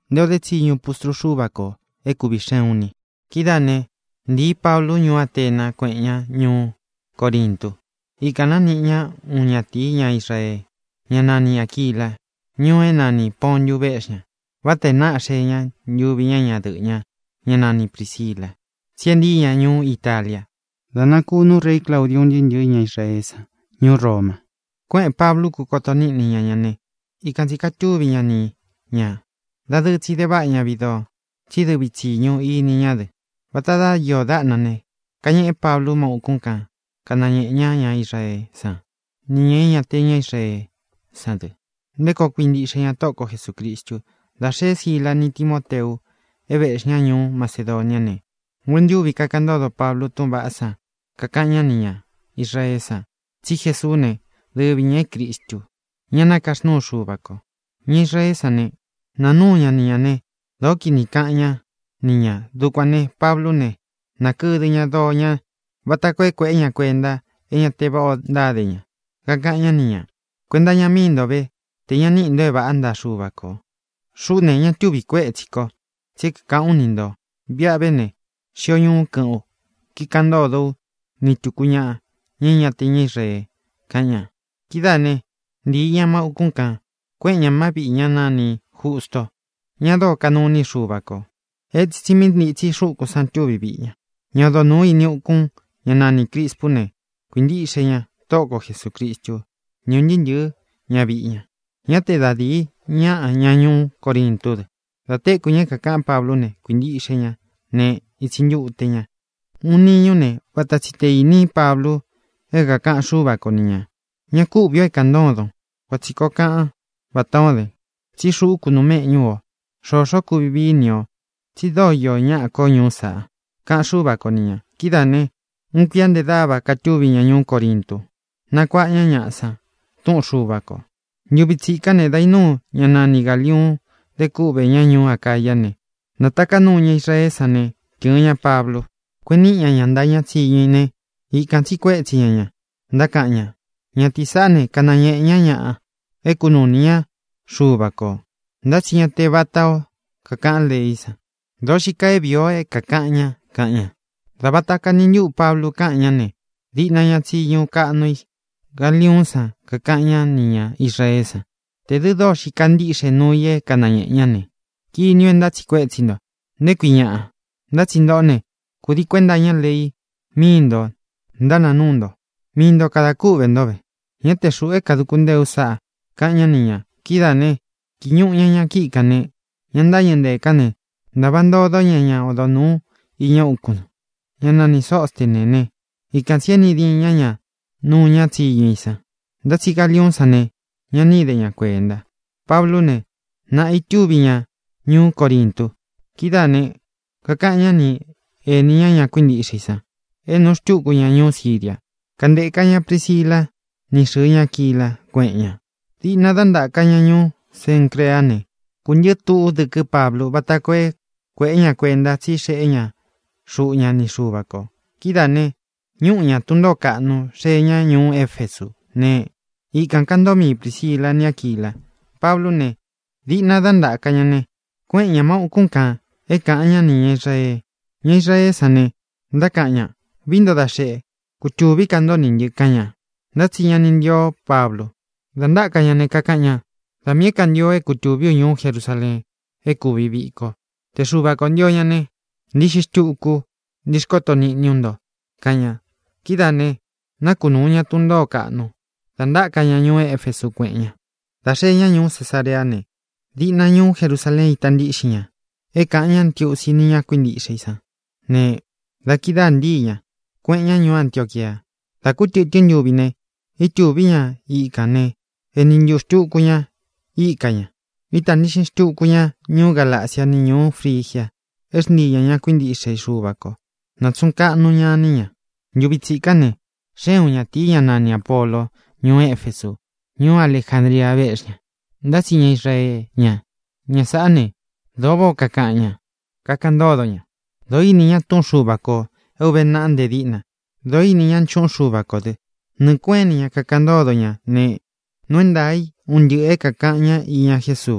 Ndeo de chi ñu pustru shubako e kubisheuni. Kidane ndi Pablo ñu Atena kueña ñu Corinto. Ikana niña uñati ña Israel. Ña nani Aquila. Ñu enani Ponyu Bexña. Vatena xeña yuviña ña duña. Ña nani Priscila. Siendiña ñu Italia. Dana kunu rey Claudio ndinyo ña Israesa. Ñu Roma. Kue Pablo kukotoni niña ñane. Ikansika tuviña ni ña. Dadu chi deba ña vido. Chi de bichi ñu i niña de. Vatada yo da nane. Kañe Pablo ma ukunka. Kanañe ña Israel sa. Niñe ña te ña Israel sa de. Ndeko quindi xeña toko Jesucristo. Da xe Sila ni Timoteu. Ebex ña ñu Macedonia ne. Wendiuvi kakandodo Pablo tumba sa. Kakaña niña Israel sa. Chi Jesús ne. De viñe Cristo. Ña nakasnu shubako. Ña Israel sa ne. Nanu ña niña ne. Doki ni kaña niña. Dukwane Pablo ne. Nakude ña do ña. Batakue ña cuenda. Eña teba o dade ña. Kakaña niña. Cuenda ña mindo be. Te ña nindo eba anda shubako. Shune ña tuvi kue chiko. Chik ka unindo. Bia bene. Shio ñu kau. Kikando do. Ni tukuña. Ña te ña Israel. Kaña. Kidane. Ndi ña ma ukunka. Kue ña ma vi ña nani justo. Ña do kanuni shubako. Et simit ni chi shuko san tuvi vi ña. Ña do nui ni ukun. Ña nani Crispo ne. Quindi xe ña. Toko Jesucristo. Ña ñinyu. Ña vi ña. Ña te dadi. Ña ñu Corinto de. Date kuña kakan Pablo ne. Quindi xe ña. Ne. Itsinyu te ña. Un niño ne. Watachite ini Pablo. E kakan shubako niña. Ña kubio e kandodo. Wachiko kaan. Batode. Chi shuku no me ñuo. Shosho kubibi nio. Chi doyo ña koñu sa. Kan shubako niña. Kidane. Un kian de daba katubi ña ñu Corinto. Nakwa ña ña sa. Tun shubako. Ñubichika ne dainu. Ña nani Galiun. De kube ña ñu Acaya ne. Nataka nu ña Israel sa ne. Kyuña Pablo. Kweni ña ña ndaña chiñi ne. Ikan chi kue chi ña. Ndaka ña. Ña tisane kanañe ña ña. Ekununia shubako. Ndachi ña te batao. Kakan le isa. Doshika e bio e kakaña. Kaña. Rabataka niñu Pablo kaña ne. Dina ña chiñu kanui. Galiun sa. Kakaña niña Israel sa. Te dudo shikandi she nuye kanañe ña ne. Ki niu ndachi kue chindo. Nekui ña. Ndachi ndo ne. Kudi cuenda ña lei. Mindo. Ndana nundo. Mindo kada kube ndobe. Ña te shue kadukunde usa. Kaña niña. Kidane. Kiñu ña ña kikane. Ña ndayende kane. Ndabando do ña ña odonu. Iña ukunu. Ña nani sostene ne. Ikansieni di ña ña. Nu ña chiñu isa. Ndachi Galiun sa ne. Ña nide ña cuenda. Pablo ne. Na itubi ña. Ñu Corinto. Kidane. Kakaña ni. E niña ña kuindi isa. E nos chuku ña ñu Siria. Kande kaña Priscila. Ni shuña Aquila. Kueña. Di nada nda kaña ñu. Sencreane. Kunye tu de que Pablo batakue. Kueña cuenda chi sheña. Shuña ni shubako. Kidane. Ñu ña tundo kanu. Sheña ñu Efeso. Ne. Y kankando mi Priscila ni Aquila. Pablo ne. Di nada nda kaña ne. Kueña ma ukunka. E kaña ni Israel. Ni Israel sa ne. Nda kaña. Vindo da she. Kuchubi kando ninye kaña. Ndachi ña ninyo Pablo. Danda kaña ne kakaña. Tamie kandio e kuchubio ñu Jerusalén. E kubibiko. Te suba con dio ña ne. Ndishis chuku. Ndishkoto ni nyundo. Kaña. Kidane. Nakunuña tundo kanu. Danda kaña ñu e Efeso kueña. Da she ña ñu Cesarea ne. Di na ñu Jerusalén itandixiña. E kaña ntiu siniña kuindixisa. Ne. Da kidan diña. Kueña ñu Antioquia. Da kutitio nyubine. Itubiña ikane. E ninyu stukuña. Ikaña. Itandixin stukuña. Ñu Galacia ni ñu Frigia. Es niña ña kuindixi shubako. Natsunka nuña niña. Nyubitsikane. Sheuña tiña nani Apolo. Ñu Efeso. Ñu Alejandría Bexña. Ndachi ña Israel ña. Ña sane. Dobo kakaña. Kakandodoña. Doi niña tun shubako. Eubenan de dina. Doi niña chun shubako de. Nukue niña kakandodoña. Ne. Nuendai. Un ye kakaña iña Jesús.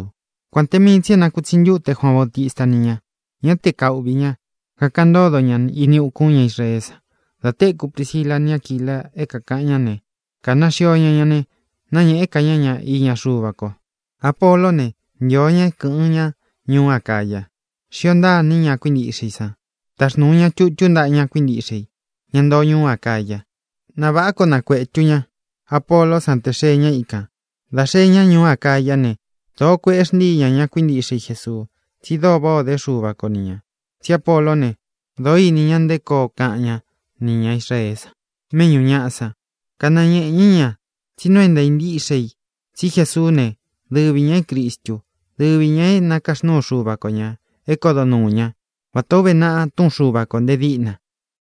Cuantemi chiena kuchinyu te Juan Bautista niña. Ña te kaubiña. Kakandodo ña ini ukuña Israesa. Date ku Priscila ni Aquila kakaña ne. Kanashioña ña ne. Naña ekaña ña iña Shubako. Apolo ne. Nyoña kuña ñu Acaya. Shionda niña kuindixisa. Tasnuña chuchunda ña kuindixi. Ñando ñu Acaya. Navako na kuechuña. Apolo santesheña ika. Dasheña ñu Acaya ne. To kuexniña ña kuindixi Jesús. Chidobo de Shubako niña. Si Apolo ne. Doi niña ndeko kaña. Niña Israesa. Meñu ñasa. Kanañe niña. Chinoenda indixi. Si Jesús ne. Dubiña Cristo. Dubiña nakashno Shubako ña. Ekodonuña. Watobe na tun Shubako de dina.